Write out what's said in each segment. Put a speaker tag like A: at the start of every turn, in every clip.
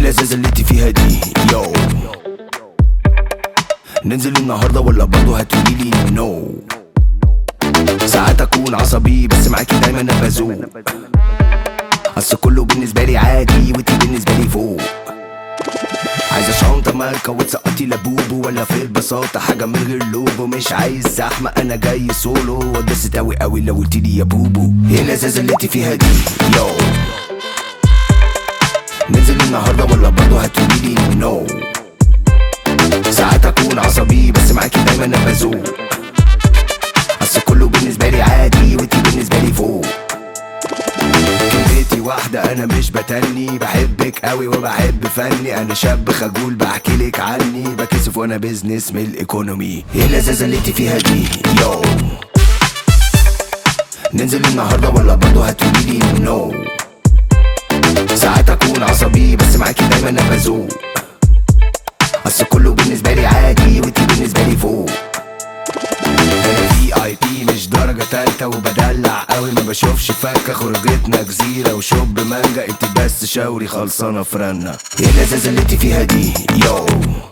A: اللذاذة اللي انت فيها دي يو. ننزل النهارده ولا برضه هتقوليلي نو؟ ساعات اكون عصبي بس معاكي دايما انا بزوق، اصل كله بالنسبه لي عادي وانتي بالنسبه لي فوق. عايزه شنطه ماركه وتسقطي لبوبو، ولا في البساطه حاجه من غير لوبو؟ مش عايز زحمه انا جاي سولو، واتبسط اوي اوي لو قلتيلي يا بوبو. ايه اللذاذه اللي انتي فيها دي يو؟ ننزل النهارده ولا برضه هتقوليلي نو؟ ساعات اكون عصبي بس معاكي دايما انا بزوق، اصل كله بالنسبه لي عادي وانتي بالنسبه لي فوق. كلمتي واحده انا مش بتني، بحبك قوي وبحب فني، انا شاب خجول بحكيلك عني، بكسف وانا بيزنس من الايكونومي. ايه اللذاذه اللي انتي فيها دي يو؟ ننزل النهارده ولا برضه هتقوليلي نو؟ ساعات اكون عصبي بس معاكي دايما انا بزوق، اصل كله بالنسبه لي عادي وانتي بالنسبه لي فوق. انا VIP مش درجه تالته، وبدلع قوي ما بشوفش فكه، خروجتنا جزيره وشوب مانجا، انت بس شاوري خلصانه فرنا. ايه اللذاذه اللي انتي فيها دي يو؟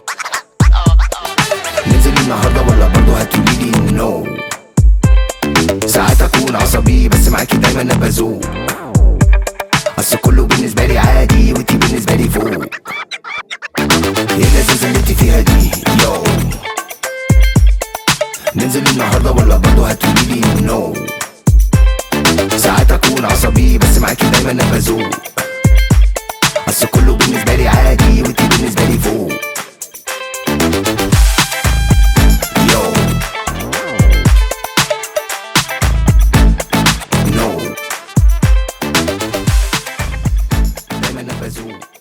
A: ننزل النهارده ولا برضه هتقوليلي نو؟ ساعات اكون عصبي بس معاكي دايما انا بزوق، اصل كله بالنسبه لي عادي وانتي بالنسبه لي فوق. ايه اللذاذه اللي انتي فيها دي يو؟ ننزل النهارده ولا برضه هتقوليلي نو؟ ساعات اكون عصبي بس معاكي دايما انا بزوق، اصل كله بالنسبه لي عادي وانتي بالنسبه لي فوق. يو نو، دايما انا بزوق.